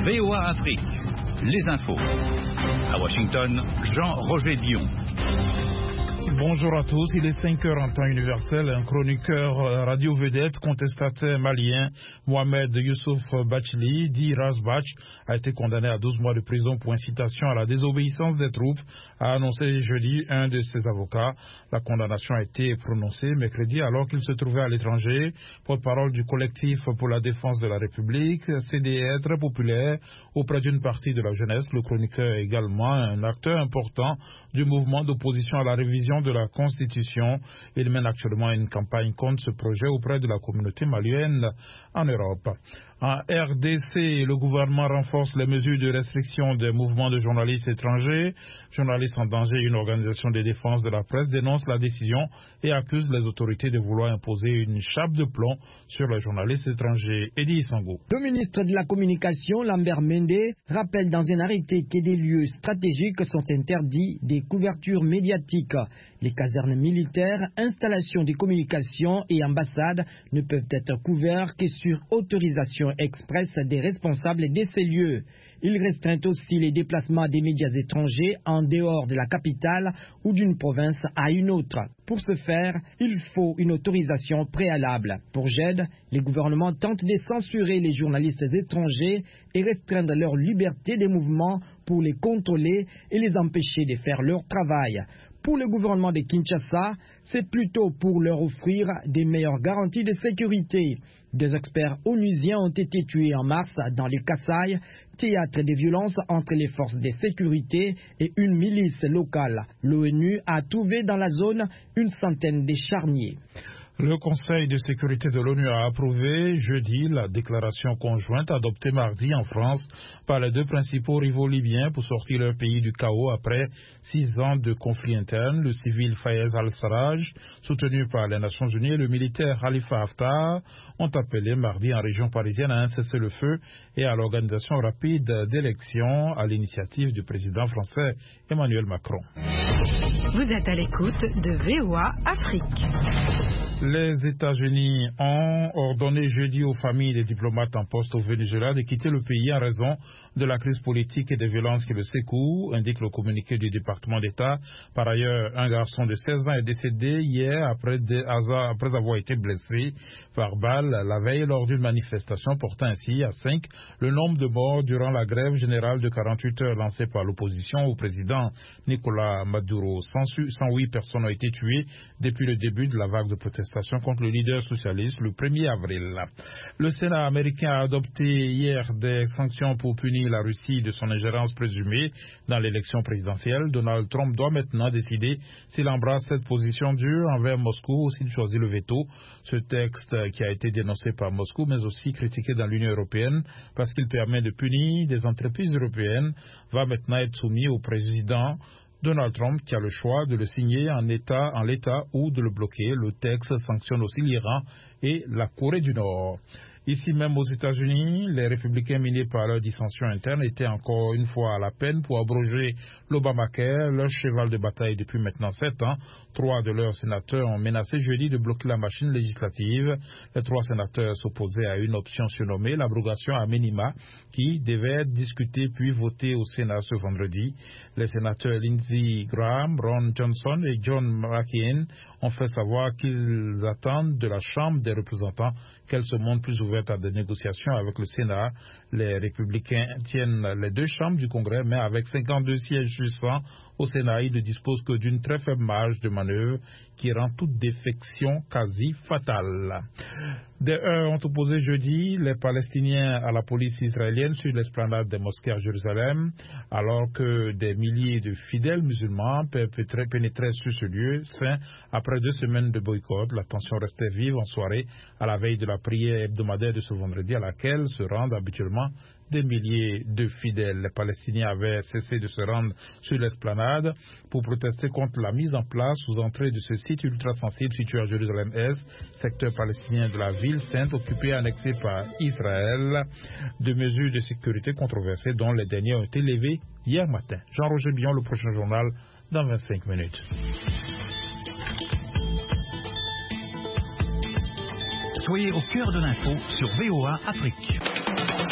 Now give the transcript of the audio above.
VOA Afrique, les infos. À Washington, Jean-Roger Dion. Bonjour à tous, il est 5 heures en temps universel. Un chroniqueur radio-vedette, contestataire malien, Mohamed Youssouf Bachli, dit Razbach, a été condamné à 12 mois de prison pour incitation à la désobéissance des troupes, a annoncé jeudi un de ses avocats. La condamnation a été prononcée mercredi alors qu'il se trouvait à l'étranger. Porte-parole du collectif pour la défense de la République, CDR très populaire auprès d'une partie de la jeunesse. Le chroniqueur est également un acteur important du mouvement d'opposition à la révision de la Constitution. Il mène actuellement une campagne contre ce projet auprès de la communauté malienne en Europe. En RDC, le gouvernement renforce les mesures de restriction des mouvements de journalistes étrangers. Journalistes en danger, une organisation de défense de la presse dénonce la décision et accuse les autorités de vouloir imposer une chape de plomb sur les journalistes étrangers. Eddie Sango. Le ministre de la Communication, Lambert Mende, rappelle dans un arrêté que des lieux stratégiques sont interdits des couvertures médiatiques. Les casernes militaires, installations de communication et ambassades ne peuvent être couverts que sur autorisation expresse des responsables de ces lieux. Il restreint aussi les déplacements des médias étrangers en dehors de la capitale ou d'une province à une autre. Pour ce faire, il faut une autorisation préalable. Pour GED, les gouvernements tentent de censurer les journalistes étrangers et restreindre leur liberté de mouvement pour les contrôler et les empêcher de faire leur travail. Pour le gouvernement de Kinshasa, c'est plutôt pour leur offrir des meilleures garanties de sécurité. Des experts onusiens ont été tués en mars dans le Kasaï, théâtre de violences entre les forces de sécurité et une milice locale. L'ONU a trouvé dans la zone une centaine de charniers. Le Conseil de sécurité de l'ONU a approuvé jeudi la déclaration conjointe adoptée mardi en France par les deux principaux rivaux libyens pour sortir leur pays du chaos après 6 ans de conflit interne. Le civil Fayez al-Sarraj, soutenu par les Nations Unies, et le militaire Khalifa Haftar ont appelé mardi en région parisienne à un cessez-le-feu et à l'organisation rapide d'élections à l'initiative du président français Emmanuel Macron. Vous êtes à l'écoute de VOA Afrique. Les États-Unis ont ordonné jeudi aux familles des diplomates en poste au Venezuela de quitter le pays en raison de la crise politique et des violences qui le secouent, indique le communiqué du département d'État. Par ailleurs, un garçon de 16 ans est décédé hier après avoir été blessé par balle la veille lors d'une manifestation portant ainsi à 5 le nombre de morts durant la grève générale de 48 heures lancée par l'opposition au président Nicolás Maduro. 108 personnes ont été tuées depuis le début de la vague de protestation contre le leader socialiste le 1er avril. Le Sénat américain a adopté hier des sanctions pour punir la Russie de son ingérence présumée dans l'élection présidentielle. Donald Trump doit maintenant décider s'il embrasse cette position dure envers Moscou ou s'il choisit le veto. Ce texte qui a été dénoncé par Moscou mais aussi critiqué dans l'Union européenne parce qu'il permet de punir des entreprises européennes va maintenant être soumis au président Donald Trump qui a le choix de le signer en l'état ou de le bloquer. Le texte sanctionne aussi l'Iran et la Corée du Nord. Ici même aux États-Unis, les républicains minés par leur dissension interne étaient encore une fois à la peine pour abroger l'Obamacare, leur cheval de bataille depuis maintenant 7 ans. 3 de leurs sénateurs ont menacé jeudi de bloquer la machine législative. Les 3 sénateurs s'opposaient à une option surnommée l'abrogation à minima qui devait être discutée puis votée au Sénat ce vendredi. Les sénateurs Lindsey Graham, Ron Johnson et John McCain ont fait savoir qu'ils attendent de la Chambre des représentants qu'elle se montre plus ouverte à des négociations avec le Sénat. Les républicains tiennent les 2 chambres du Congrès, mais avec 52 sièges sur 100 au Sénat, ils ne disposent que d'une très faible marge de manœuvre qui rend toute défection quasi fatale. Des heurts ont opposé jeudi les Palestiniens à la police israélienne sur l'esplanade des mosquées à Jérusalem, alors que des milliers de fidèles musulmans pénétraient sur ce lieu saint après 2 semaines de boycott. La tension restait vive en soirée à la veille de la prière hebdomadaire de ce vendredi à laquelle se rendent habituellement des milliers de fidèles. Les Palestiniens avaient cessé de se rendre sur l'esplanade pour protester contre la mise en place aux entrées de ce site ultra-sensible situé à Jérusalem-Est, secteur palestinien de la ville sainte occupée et annexée par Israël. De mesures de sécurité controversées dont les dernières ont été levées hier matin. Jean-Roger Dion, le prochain journal dans 25 minutes. Soyez au cœur de l'info sur VOA Afrique.